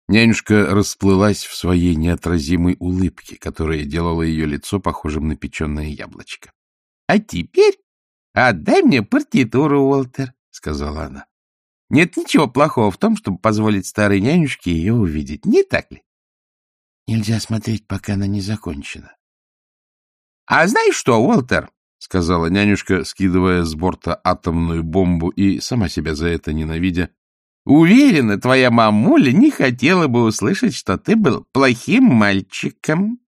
Нянюшка расплылась в своей неотразимой улыбке, которая делала ее лицо похожим на печеное яблочко. — А теперь отдай мне партитуру, Уолтер, — сказала она. — Нет ничего плохого в том, чтобы позволить старой нянюшке ее увидеть, не так ли? — Нельзя смотреть, пока она не закончена. — А знаешь что, Уолтер, — сказала нянюшка, скидывая с борта атомную бомбу и сама себя за это ненавидя, — уверена, твоя мамуля не хотела бы услышать, что ты был плохим мальчиком.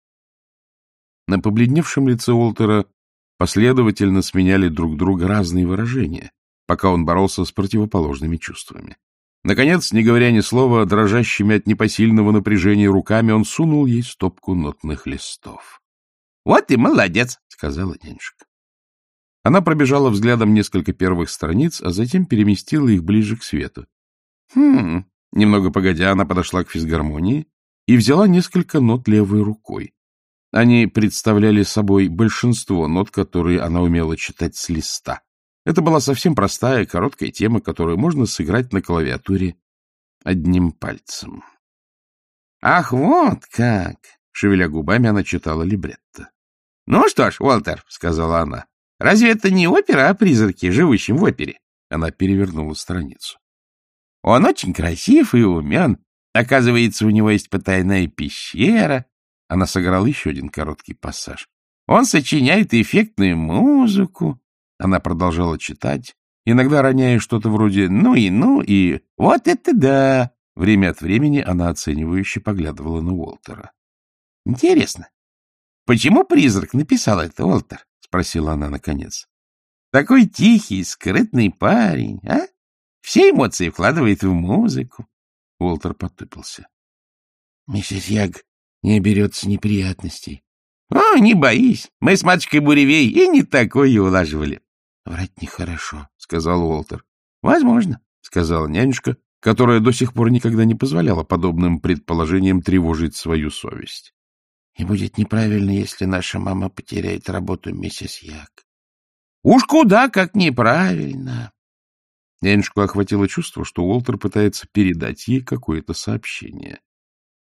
На побледневшем лице Уолтера последовательно сменяли друг друга разные выражения, пока он боролся с противоположными чувствами. Наконец, не говоря ни слова, дрожащими от непосильного напряжения руками, он сунул ей стопку нотных листов. — Вот и молодец, — сказала нянюшка. Она пробежала взглядом несколько первых страниц, а затем переместила их ближе к свету. Немного погодя, она подошла к физгармонии и взяла несколько нот левой рукой. Они представляли собой большинство нот, которые она умела читать с листа. Это была совсем простая, короткая тема, которую можно сыграть на клавиатуре одним пальцем. — Ах, вот как! — шевеля губами, она читала либретто. — Ну что ж, Уолтер, — сказала она, — разве это не опера о призраке, живущем в опере? Она перевернула страницу. — Он очень красив и умен. Оказывается, у него есть потайная пещера. Она сыграла еще один короткий пассаж. Он сочиняет эффектную музыку. Она продолжала читать, иногда роняя что-то вроде «ну и вот это да». Время от времени она оценивающе поглядывала на Уолтера. — Интересно, почему призрак написал это, Уолтер? — спросила она наконец. — Такой тихий, скрытный парень, а? Все эмоции вкладывает в музыку. Уолтер потупился. — Миссис Яг не оберется неприятностей. — О, не боись, мы с матушкой Буревей и не такое улаживали. — Врать нехорошо, — сказал Уолтер. — Возможно, — сказала нянюшка, которая до сих пор никогда не позволяла подобным предположениям тревожить свою совесть. — И будет неправильно, если наша мама потеряет работу, миссис Яг. — Уж куда как неправильно. Нянюшку охватило чувство, что Уолтер пытается передать ей какое-то сообщение. —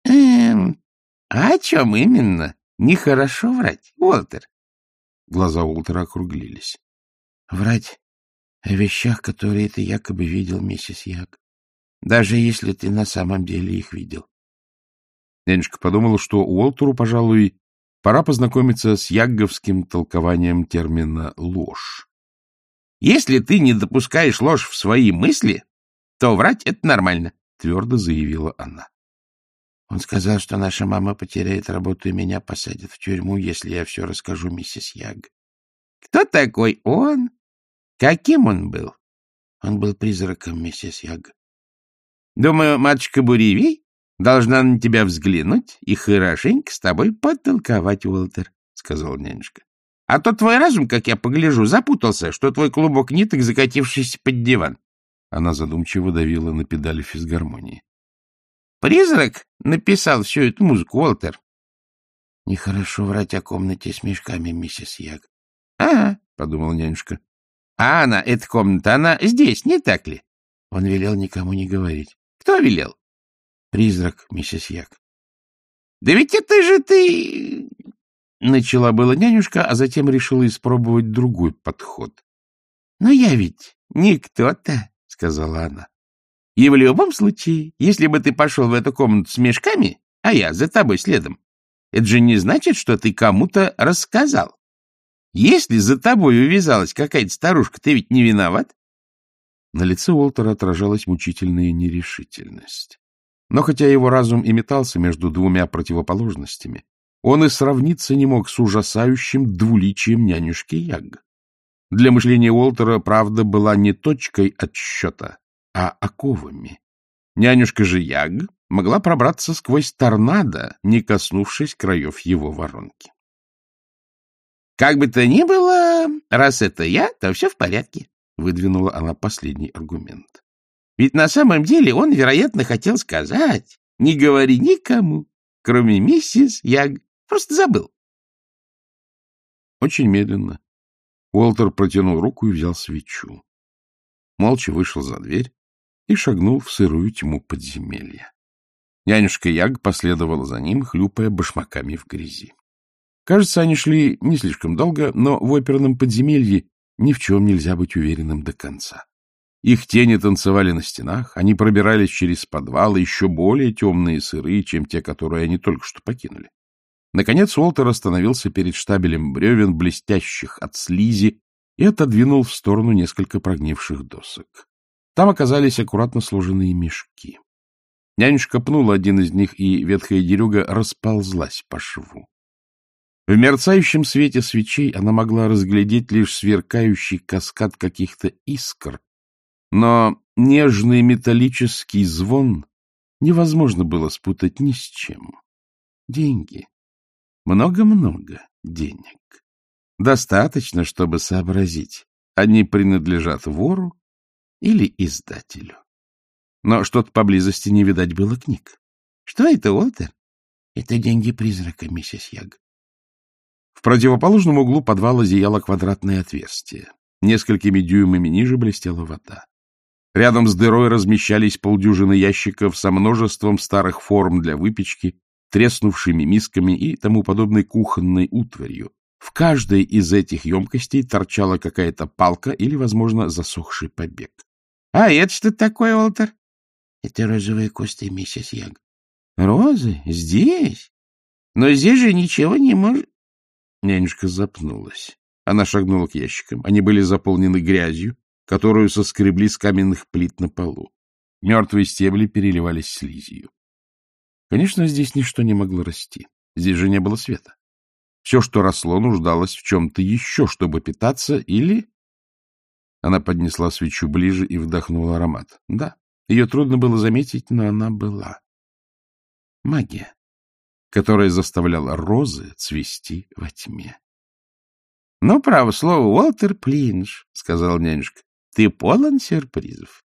А о чем именно? Нехорошо врать, Уолтер? Глаза Уолтера округлились. — Врать о вещах, которые ты якобы видел, миссис Яг, даже если ты на самом деле их видел. Нянюшка подумала, что Уолтеру, пожалуй, пора познакомиться с ягговским толкованием термина «ложь». — Если ты не допускаешь ложь в свои мысли, то врать — это нормально, — твердо заявила она. Он сказал, что наша мама потеряет работу и меня посадят в тюрьму, если я все расскажу миссис Яг. — Кто такой он? Каким он был? Он был призраком, миссис Яг. — Думаю, матушка Буревей должна на тебя взглянуть и хорошенько с тобой потолковать, Уолтер, — сказал нянюшка. — А то твой разум, как я погляжу, запутался, что твой клубок ниток, закатившийся под диван. Она задумчиво давила на педали физгармонии. — Призрак написал всю эту музыку, Уолтер. — Нехорошо врать о комнате с мешками, миссис Яг. — Ага, — подумал нянюшка. — А она, эта комната, она здесь, не так ли? Он велел никому не говорить. — Кто велел? — Призрак, миссис Яг. — Да ведь это же ты... Начала была нянюшка, а затем решила испробовать другой подход. — Но я ведь не кто-то, — сказала она. — И в любом случае, если бы ты пошел в эту комнату с мешками, а я за тобой следом, это же не значит, что ты кому-то рассказал. Если за тобой увязалась какая-то старушка, ты ведь не виноват? На лице Уолтера отражалась мучительная нерешительность. Но хотя его разум и метался между двумя противоположностями, он и сравниться не мог с ужасающим двуличием нянюшки Яг. Для мышления Уолтера правда была не точкой отсчета, а оковами. Нянюшка же Яг могла пробраться сквозь торнадо, не коснувшись краев его воронки. — Как бы то ни было, раз это я, то все в порядке, — выдвинула она последний аргумент. — Ведь на самом деле он, вероятно, хотел сказать: не говори никому, кроме миссис Яг. Просто забыл. Очень медленно Уолтер протянул руку и взял свечу. Молча вышел за дверь и шагнул в сырую тьму подземелья. Нянюшка Яг последовала за ним, хлюпая башмаками в грязи. Кажется, они шли не слишком долго, но в оперном подземелье ни в чем нельзя быть уверенным до конца. Их тени танцевали на стенах, они пробирались через подвалы, еще более темные и сырые, чем те, которые они только что покинули. Наконец Уолтер остановился перед штабелем бревен, блестящих от слизи, и отодвинул в сторону несколько прогнивших досок. Там оказались аккуратно сложенные мешки. Нянюшка пнула один из них, и ветхая дерюга расползлась по шву. В мерцающем свете свечей она могла разглядеть лишь сверкающий каскад каких-то искр, но нежный металлический звон невозможно было спутать ни с чем. Деньги. Много-много денег. Достаточно, чтобы сообразить, они принадлежат вору или издателю. Но что-то поблизости не видать было книг. — Что это, Уолтер? — Это деньги призрака, миссис Яг. В противоположном углу подвала зияло квадратное отверстие. Несколькими дюймами ниже блестела вода. Рядом с дырой размещались полдюжины ящиков со множеством старых форм для выпечки, треснувшими мисками и тому подобной кухонной утварью. В каждой из этих емкостей торчала какая-то палка или, возможно, засохший побег. — А это что такое, Уолтер? — Это розовые кусты, миссис Яг. — Розы? Здесь? Но здесь же ничего не может... Нянюшка запнулась. Она шагнула к ящикам. Они были заполнены грязью, которую соскребли с каменных плит на полу. Мертвые стебли переливались слизью. Конечно, здесь ничто не могло расти. Здесь же не было света. Все, что росло, нуждалось в чем-то еще, чтобы питаться, или... Она поднесла свечу ближе и вдохнула аромат. Да, ее трудно было заметить, но она была. Магия, которая заставляла розы цвести во тьме. — Ну, право слово, Уолтер Плинш, — сказал нянюшка, — ты полон сюрпризов.